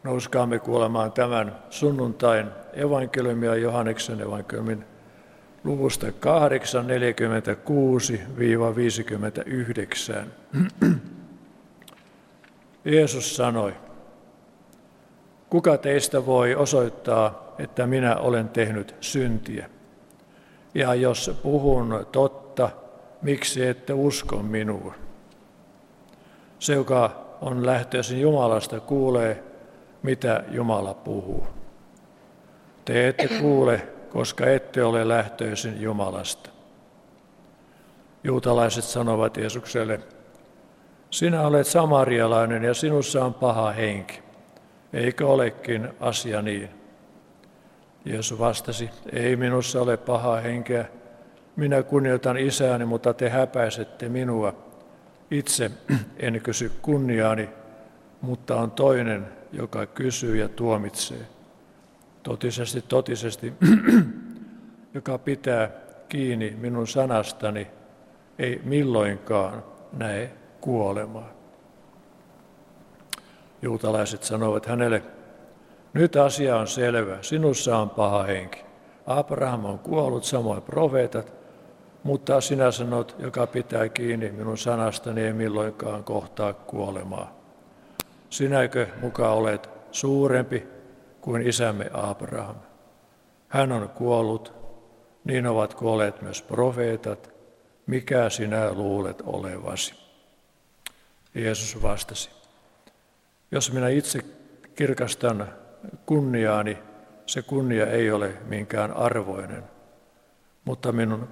Nouskaamme kuulemaan tämän sunnuntain evankeliumia Johanneksen evankeliumin luvusta 8, 46-59. Jeesus sanoi, kuka teistä voi osoittaa, että minä olen tehnyt syntiä? Ja jos puhun totta, miksi ette usko minua? Se, joka on lähtöisin Jumalasta, kuulee, mitä Jumala puhuu. Te ette kuule, koska ette ole lähtöisin Jumalasta. Juutalaiset sanovat Jeesukselle, sinä olet samarialainen ja sinussa on paha henki. Eikö olekin asia niin? Jeesus vastasi, ei minussa ole pahaa henkeä. Minä kunnioitan isääni, mutta te häpäisette minua. Itse en kysy kunniaani, mutta on toinen, joka kysyy ja tuomitsee. Totisesti, joka pitää kiinni minun sanastani, ei milloinkaan näe kuolemaa. Juutalaiset sanovat hänelle, nyt asia on selvä, sinussa on paha henki. Abraham on kuollut, samoin profeetat, mutta sinä sanot, joka pitää kiinni minun sanastani, ei milloinkaan kohtaa kuolemaa. Sinäkö muka olet suurempi kuin isämme Abraham? Hän on kuollut, niin ovat kuolleet myös profeetat. Mikä sinä luulet olevasi? Jeesus vastasi, jos minä itse kirkastan kunniaani, se kunnia ei ole minkään arvoinen, mutta minun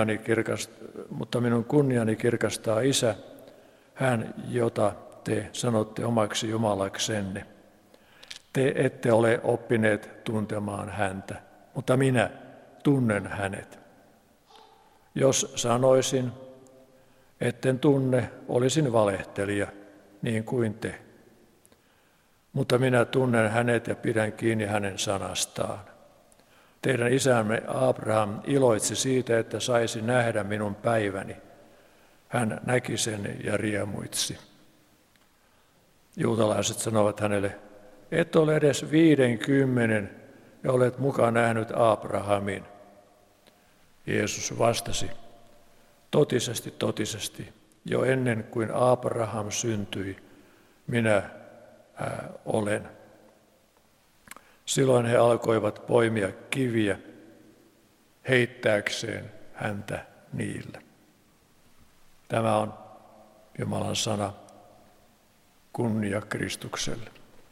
kunniani kirkastaa Isä, hän, jota te sanotte omaksi Jumalaksenne. Te ette ole oppineet tuntemaan häntä, mutta minä tunnen hänet. Jos sanoisin, etten tunne, olisin valehtelija, niin kuin te. Mutta minä tunnen hänet ja pidän kiinni hänen sanastaan. Teidän isämme Abraham iloitsi siitä, että saisi nähdä minun päiväni. Hän näki sen ja riemuitsi. Juutalaiset sanovat hänelle, et ole edes 50 ja olet mukaan nähnyt Abrahamin. Jeesus vastasi, totisesti, jo ennen kuin Abraham syntyi, minä olen. Silloin he alkoivat poimia kiviä heittääkseen häntä niillä. Tämä on Jumalan sana, kunnia Kristukselle.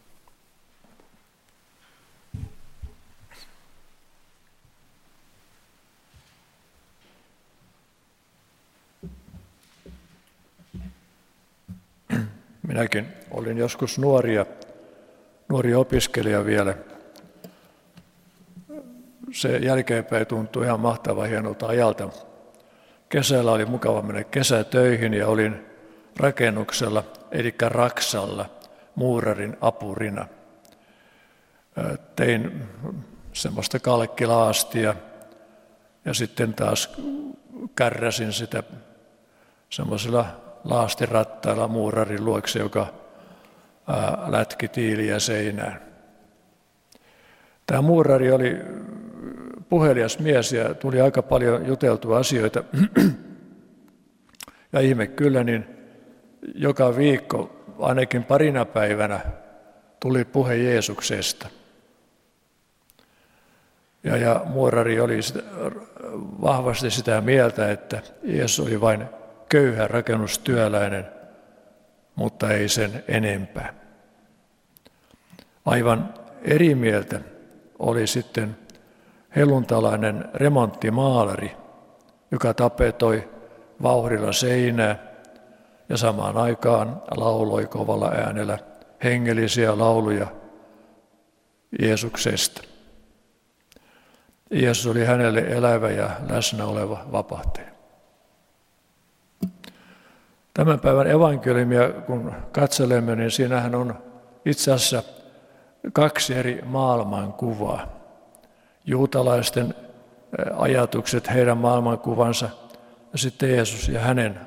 Minäkin olin joskus nuori opiskelija vielä. Se jälkeenpäin tuntui ihan mahtavan hienolta ajalta. Kesällä oli mukava mennä kesätöihin ja olin rakennuksella, eli raksalla, muurarin apurina. Tein semmoista kalkkilaastia ja sitten taas kärräsin sitä semmoisilla laastirattailla muurarin luokse, joka lätki tiiliä seinään. Tämä muurari oli puhelias mies ja tuli aika paljon juteltua asioita. Ja ihme kyllä, niin joka viikko, ainakin parina päivänä, tuli puhe Jeesuksesta. Ja muurari oli vahvasti sitä mieltä, että Jeesus oli vain köyhä rakennustyöläinen, mutta ei sen enempää. Aivan eri mieltä oli sitten helluntalainen remonttimaalari, joka tapetoi vauhdilla seinää ja samaan aikaan lauloi kovalla äänellä hengellisiä lauluja Jeesuksesta. Jeesus oli hänelle elävä ja läsnä oleva vapahtaja. Tämän päivän evankeliumia, kun katselemme, niin siinähän on itse asiassa kaksi eri maailmankuvaa. Juutalaisten ajatukset, heidän maailmankuvansa ja sitten Jeesus ja hänen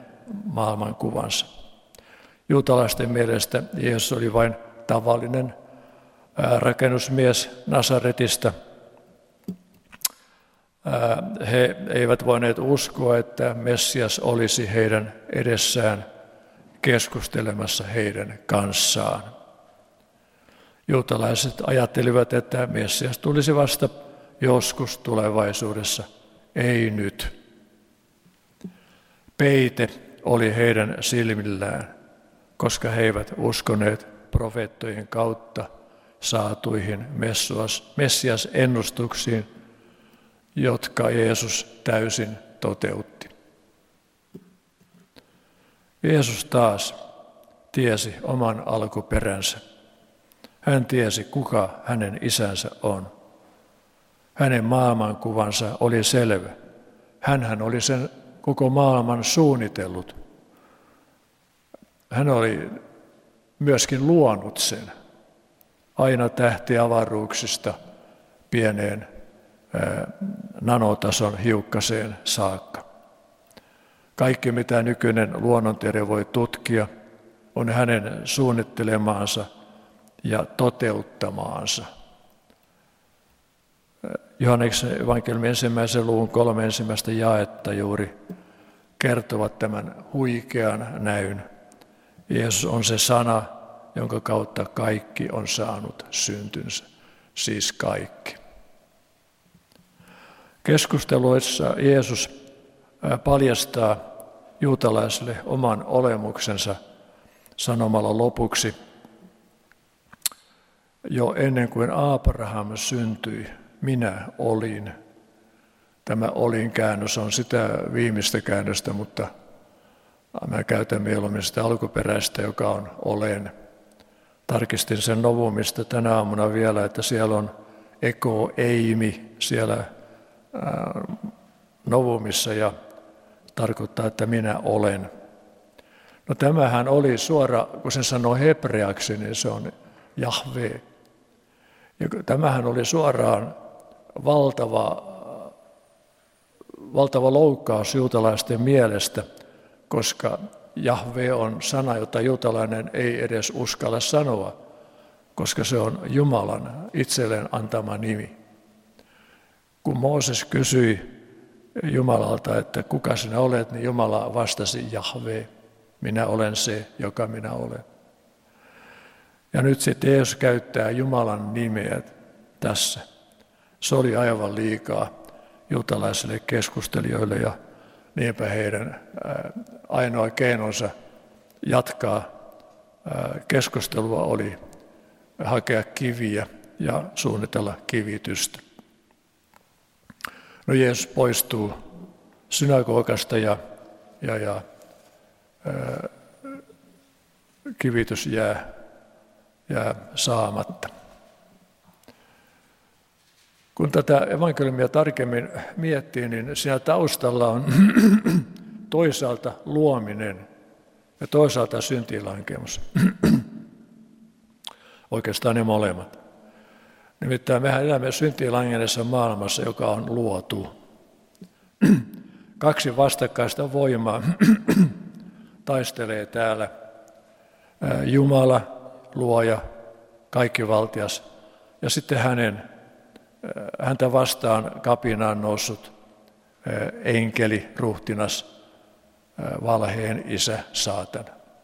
maailmankuvansa. Juutalaisten mielestä Jeesus oli vain tavallinen rakennusmies Nasaretista. He eivät voineet uskoa, että Messias olisi heidän edessään keskustelemassa heidän kanssaan. Juutalaiset ajattelivat, että Messias tulisi vasta joskus tulevaisuudessa, ei nyt. Peite oli heidän silmillään, koska he eivät uskoneet profeettojen kautta saatuihin Messias-ennustuksiin, jotka Jeesus täysin toteutti. Jeesus taas tiesi oman alkuperänsä. Hän tiesi, kuka hänen isänsä on. Hänen maailmankuvansa oli selvä. Hänhän oli sen koko maailman suunnitellut. Hän oli myöskin luonut sen. Aina tähtiavaruuksista pieneen nanotason hiukkaseen saakka. Kaikki, mitä nykyinen luonnontiede voi tutkia, on hänen suunnittelemaansa ja toteuttamaansa. Johanneksen evankeliumin 1. luvun 3 ensimmäistä jaetta juuri kertovat tämän huikean näyn. Jeesus on se sana, jonka kautta kaikki on saanut syntynsä, siis kaikki. Keskusteluissa Jeesus paljastaa juutalaisille oman olemuksensa sanomalla lopuksi, jo ennen kuin Abraham syntyi, minä olin. Tämä olin käännös on sitä viimeistä käännöstä, mutta mä käytän mieluummin sitä alkuperäistä, joka on olen. Tarkistin sen Novumista tänä aamuna vielä, että siellä on eko eimi siellä Novumissa ja tarkoittaa, että minä olen. No tämähän oli suora, kun sen sanoo hebreaksi, niin se on Jahve. Ja tämähän oli suoraan valtava loukkaus juutalaisten mielestä, koska Jahve on sana, jota juutalainen ei edes uskalla sanoa, koska se on Jumalan itselleen antama nimi. Kun Mooses kysyi Jumalalta, että kuka sinä olet, niin Jumala vastasi Jahve, minä olen se, joka minä olen. Ja nyt sitten Jeesus käyttää Jumalan nimeä tässä. Se oli aivan liikaa juutalaisille keskustelijoille ja niinpä heidän ainoa keinonsa jatkaa keskustelua oli hakea kiviä ja suunnitella kivitystä. No Jeesus poistuu synagogasta ja kivitys jää saamatta. Kun tätä evankeliumia tarkemmin miettii, niin siinä taustalla on toisaalta luominen ja toisaalta syntiinlankemus. Oikeastaan ne molemmat. Nimittäin mehän elämme syntiinlangenneessa maailmassa, joka on luotu. Kaksi vastakkaista voimaa taistelee täällä. Jumala, luoja, kaikkivaltias, ja sitten häntä vastaan kapinaan noussut enkeli, ruhtinas, valheen isä, saatana.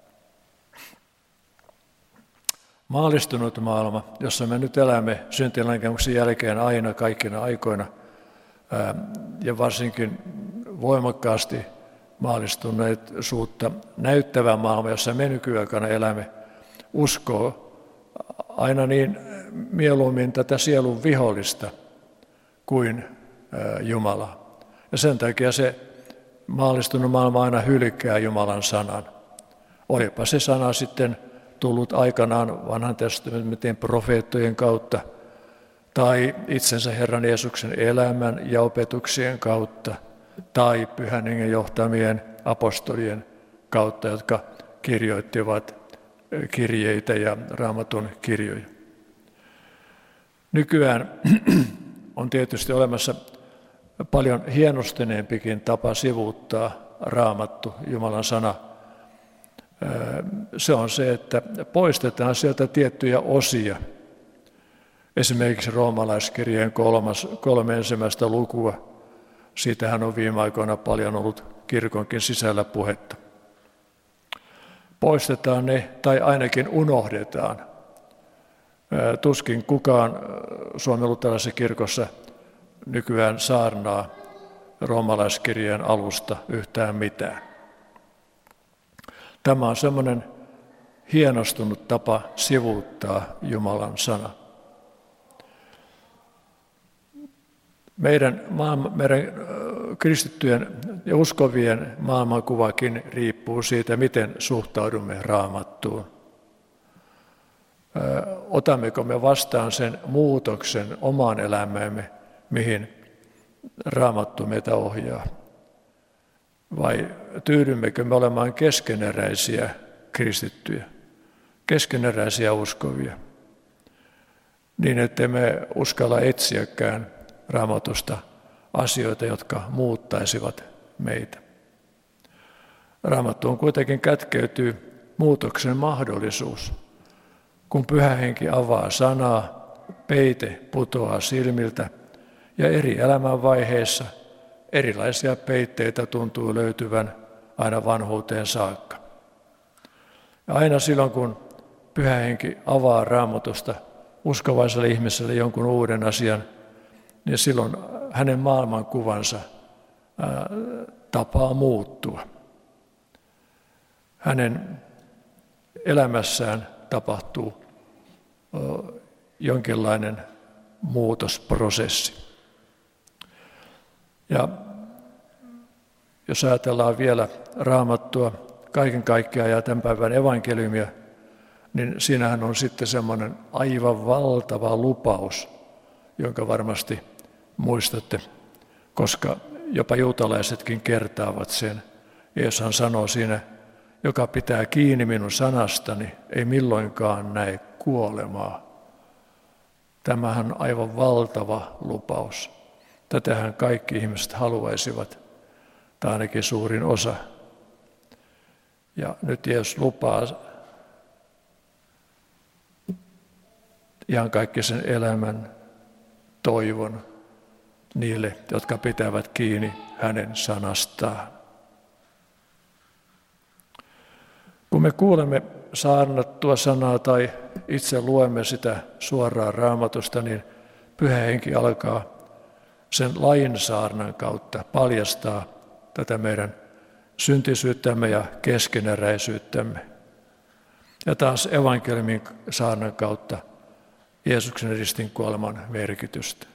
Maallistunut maailma, jossa me nyt elämme syntiinlankemuksen jälkeen aina kaikkina aikoina, ja varsinkin voimakkaasti maallistuneisuutta näyttävä maailma, jossa me nykyaikana elämme, uskoo aina niin mieluummin tätä sielun vihollista kuin Jumalaa. Ja sen takia se maallistunut maailma aina hylkää Jumalan sanan. Olipa se sana sitten tullut aikanaan vanhan testamentin profeettojen kautta tai itsensä Herran Jeesuksen elämän ja opetuksien kautta tai Pyhän Hengen johtamien apostolien kautta, jotka kirjoittivat kirjeitä ja Raamatun kirjoja. Nykyään on tietysti olemassa paljon hienostuneempikin tapa sivuuttaa Raamattu, Jumalan sana. Se on se, että poistetaan sieltä tiettyjä osia Esimerkiksi roomalaiskirjeen 3 ensimmäistä lukua. Siitähän on viime aikoina paljon ollut kirkonkin sisällä puhetta. Poistetaan ne tai ainakin unohdetaan. Tuskin kukaan Suomen luterilaisessa kirkossa nykyään saarnaa roomalaiskirjeen alusta yhtään mitään. Tämä on semmoinen hienostunut tapa sivuuttaa Jumalan sana. Meidän kristittyjen ja uskovien maailmankuvakin riippuu siitä, miten suhtaudumme Raamattuun. Otammeko me vastaan sen muutoksen omaan elämäämme, mihin Raamattu meitä ohjaa? Vai tyydymmekö me olemaan keskeneräisiä kristittyjä, keskeneräisiä uskovia, niin ettei me uskalla etsiäkään Raamatusta asioita, jotka muuttaisivat meitä. Raamattuun kuitenkin kätkeytyy muutoksen mahdollisuus. Kun Pyhä Henki avaa sanaa, peite putoaa silmiltä ja eri elämänvaiheissa erilaisia peitteitä tuntuu löytyvän aina vanhuuteen saakka. Ja aina silloin, kun Pyhä Henki avaa Raamatusta uskovaiselle ihmiselle jonkun uuden asian, niin silloin hänen maailmankuvansa tapaa muuttua. Hänen elämässään tapahtuu jonkinlainen muutosprosessi. Ja jos ajatellaan vielä Raamattua kaiken kaikkiaan ja tämän päivän evankeliumia, niin siinähän on sitten semmoinen aivan valtava lupaus, jonka varmasti muistatte, koska jopa juutalaisetkin kertaavat sen. Jeesushan sanoo siinä, joka pitää kiinni minun sanastani, ei milloinkaan näe kuolemaa. Tämähän on aivan valtava lupaus. Tätähän kaikki ihmiset haluaisivat, tai ainakin suurin osa. Ja nyt Jeesus lupaa ihan kaikki sen elämän toivon niille, jotka pitävät kiinni hänen sanastaan. Kun me kuulemme saarnattua sanaa tai itse luemme sitä suoraan Raamatusta, niin Pyhä Henki alkaa sen lainsaarnan kautta paljastaa tätä meidän syntisyyttämme ja keskeneräisyyttämme. Ja taas evankeliumin saarnan kautta Jeesuksen ristin kuoleman merkitystä.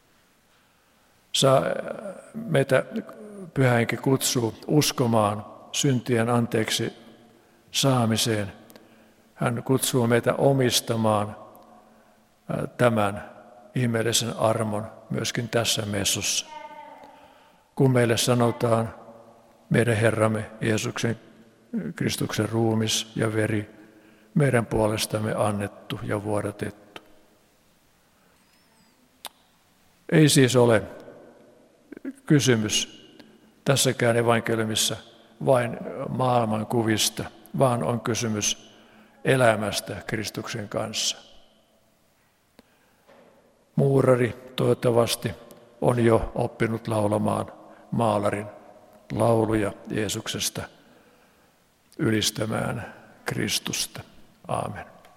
Meitä Pyhä Henki kutsuu uskomaan syntien anteeksi saamiseen. Hän kutsuu meitä omistamaan tämän ihmeellisen armon myöskin tässä messussa. Kun meille sanotaan meidän Herramme Jeesuksen Kristuksen ruumis ja veri meidän puolestamme annettu ja vuodatettu. Ei siis ole kysymys tässäkään evankeliumissa vain maailmankuvista, vaan on kysymys elämästä Kristuksen kanssa. Muurari toivottavasti on jo oppinut laulamaan maalarin lauluja Jeesuksesta, ylistämään Kristusta. Aamen.